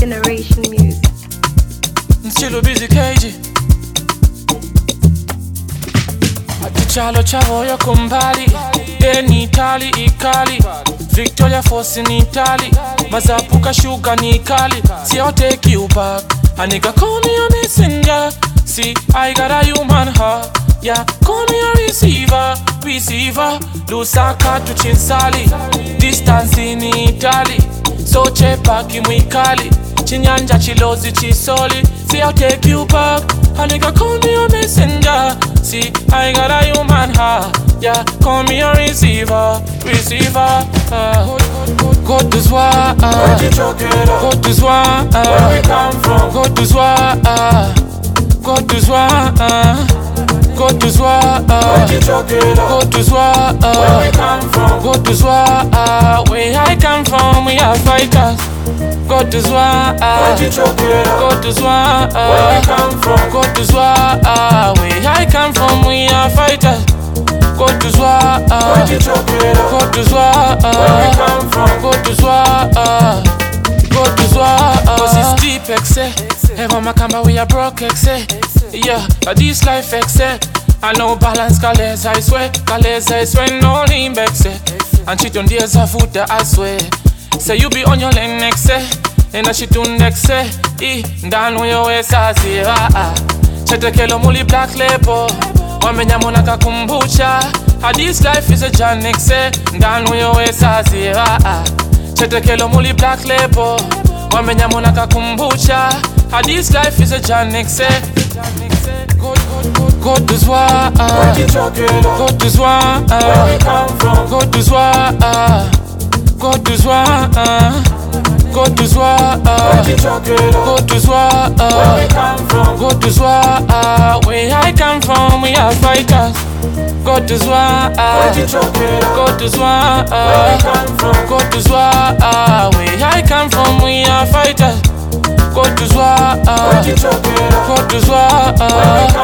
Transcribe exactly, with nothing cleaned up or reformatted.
Generation music. Still busy K G. Atichalo chavoyo kumbali Deni Itali ikali Victoria Falls in Italy Mazapuka sugar ni kali See I'll take you back A nigga call me a messenger See I got a human heart Yeah, call me a receiver Receiver Lusaka to Chinsali Distance in Italy So chepa kimwikali Chinyanja chilozi chisoli See I'll take you back A nigga call me a messenger See I got a human heart Yeah, call me a receiver Receiver uh, Go to Zwa uh, Go to Zwa uh, Where we come from Go to Zwa uh, Go to Zwa uh, Go to Zwa uh, Go to Zwa uh, Where we come from Go to Zwa uh, Where I come from we are fighters Go to Zwa uh, Go to Zwa uh, Where we come from Go to Zwa uh, Where I come from we are fighters Go to Zwa uh, Go to Zwa uh, Where we come from Go to Zwa uh, Go to Zwa uh, Cause it's deep exe Ever makamba we are broke exe Yeah, but this life exe I know balance kaleza I swear Kaleza I swear no limbexe And shit on days of food I swear Say you be on your lane exe And I shit on exe E, ndanu yo esazi ah ah Chetekelo muli black label Wamenya mona kakumbucha Ah, this life is a jan exe Ndanu yo esazi ah ah Chetekelo muli black label Wamenya mona kakumbucha Ah, this life is a jan exe Go, go, go, go to Zwa uh, Go to Zwa uh, Where we come from Go to Zwa uh, Go to Zwa uh, Go to Zwa uh, Go to Zwa uh, Where we come from Go to Zwa uh, Where I come from we are fighters Go to Zwa uh, Go to Zwa Where we uh, come from Go to Zwa uh, Where I come from we are fighters Go to Zwa uh, Go to Zwa uh,